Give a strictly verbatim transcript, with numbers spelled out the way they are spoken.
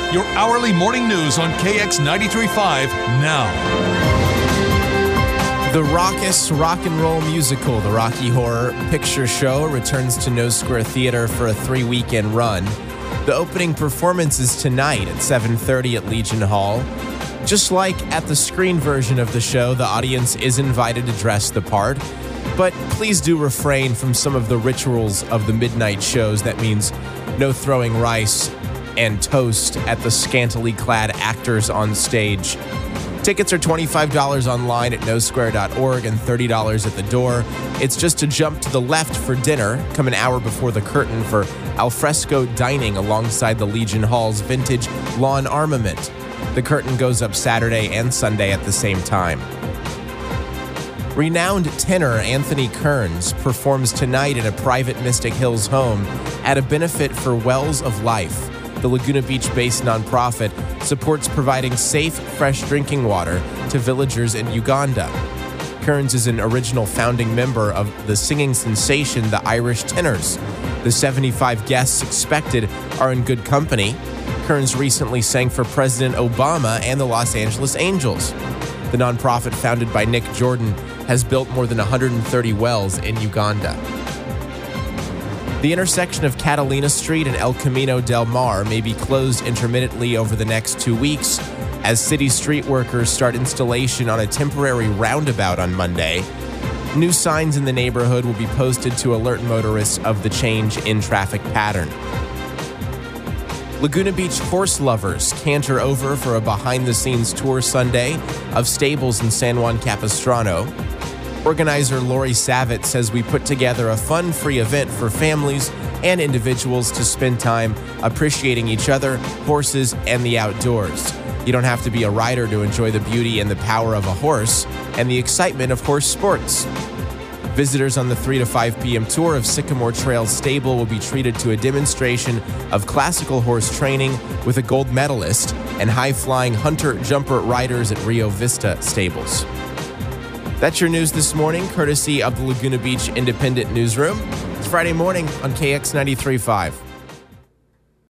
your hourly morning news on K X ninety-three point five now. The raucous rock and roll musical, The Rocky Horror Picture Show, returns to No Square Theater for a three-weekend run. The opening performance is tonight at seven thirty at Legion Hall. Just like at the screen version of the show, the audience is invited to dress the part. But please do refrain from some of the rituals of the midnight shows. That means no throwing rice and toast at the scantily clad actors on stage. Tickets are twenty-five dollars online at no square dot org and thirty dollars at the door. It's just to jump to the left for dinner. Come an hour before the curtain for alfresco dining alongside the Legion Hall's vintage lawn armament. The curtain goes up Saturday and Sunday at the same time. Renowned tenor Anthony Kearns performs tonight in a private Mystic Hills home at a benefit for Wells of Life. The Laguna Beach-based nonprofit supports providing safe, fresh drinking water to villagers in Uganda. Kearns is an original founding member of the singing sensation, the Irish Tenors. The seventy-five guests expected are in good company. Kearns recently sang for President Obama and the Los Angeles Angels. The nonprofit, founded by Nick Jordan, has built more than one hundred thirty wells in Uganda. The intersection of Catalina Street and El Camino del Mar may be closed intermittently over the next two weeks as city street workers start installation on a temporary roundabout on Monday. New signs in the neighborhood will be posted to alert motorists of the change in traffic pattern. Laguna Beach horse lovers canter over for a behind-the-scenes tour Sunday of stables in San Juan Capistrano. Organizer Lori Savitt says we put together a fun, free event for families and individuals to spend time appreciating each other, horses, and the outdoors. You don't have to be a rider to enjoy the beauty and the power of a horse and the excitement of horse sports. Visitors on the three to five p.m. tour of Sycamore Trail Stable will be treated to a demonstration of classical horse training with a gold medalist and high-flying hunter-jumper riders at Rio Vista Stables. That's your news this morning, courtesy of the Laguna Beach Independent Newsroom. It's Friday morning on K X ninety-three point five.